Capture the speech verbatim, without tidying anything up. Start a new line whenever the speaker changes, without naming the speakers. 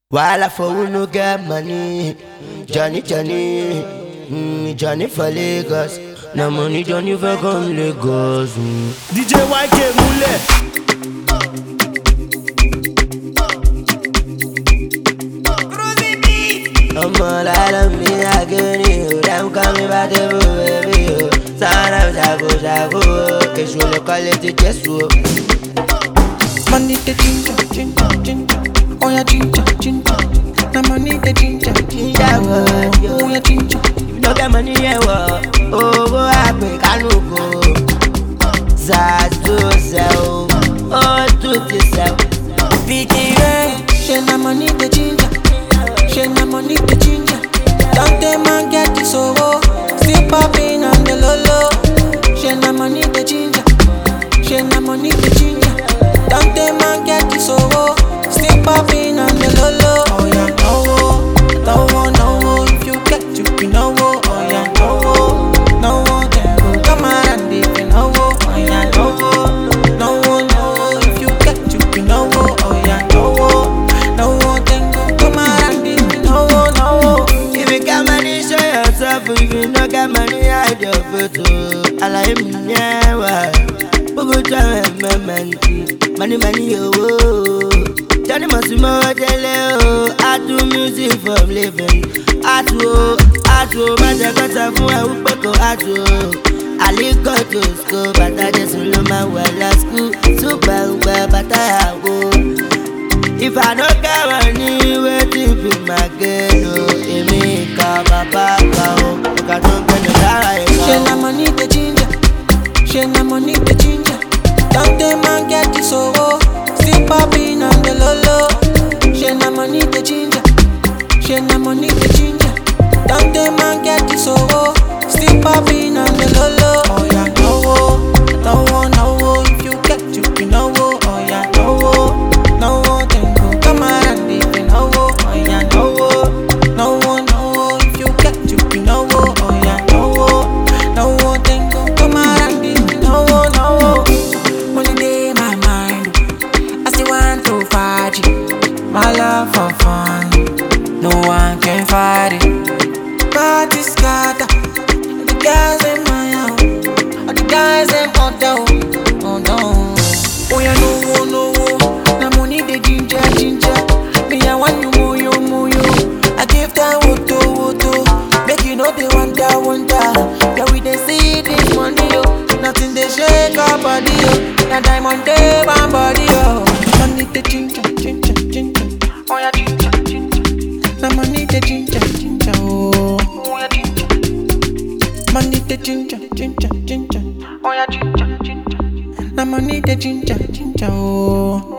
While I for who no get money, Johnny Johnny, mm, Johnny for Lagos. No money Johnny for come Lagos. Mm.
D J Y K Mule.
I'm all out of me, I get you. Them coming back to baby. Son of Jago Jago, que je le colle de Jesu.
Money the ginger, ginger, ginger. Oh yeah, ginger, ginger. Na money the ginger, ginger. Oh yeah, ginger.
You don't get money, yeah, oh, go happy, can't go. Zato sell, oh, to yourself.
Vicky Ray, she na money the ginger. She na money the ginger. Don't the man get this over. Still popping on the lolo. She na money the ginger. She na money the ginger. Don't the man get this over. Still popping on the lolo. Oh yeah, no, no, no. If you get to be no, oh yeah, no, no. Then go come and if you know, oh yeah, no, no, no. If you get to be no, oh yeah, no, no. Then go come and if you know, no.
If you got money, show yourself. If you don't got money, hide your photo. I like me, yeah, why? Pogo try me, money, money, oh. Johnny must more tell oh. I do music for living. I do, I do, my jacket for a upako. I do. I live go to school, but I just know my well at school. Super, but I go. If I don't get money, wait to be my girl. It may come back, oh. I don't get no lie.
She na money the ginger. She na money the ginger. Don't the man get this over. Still popping on the lolo. She na money the ginger. She na money the ginger. Don't the man get this over. Still popping on the lolo. Oh yeah, no, no, no. If you get to be no, oh yeah, no, no. Then go come and if you know, oh yeah, no, no, no. If you get to be no, oh yeah, no, no. Then go come and if you know, no. Money dey my mind. I still want to fight it. My love for fun. No one can fight it. Party scatter. The guys in my house. All the guys in on down. Oh no. Oh yeah, no, no, no. Na money the ginger, ginger. Me I want you more, you more, you. I give that woto, woto. Make you know they wonder, wonder. Yeah, we they see this money, yo. Nothing they shake our body, yo. Na diamond day, my body, yo. Money the ginger, ginger, ginger. Oh yeah, ginger, ginger. Na money the ginger, ginger, oh. Oh yeah, ginger. Money the ginger, ginger, ginger. Oh yeah, ginger, ginger. Na money the ginger, ginger, oh.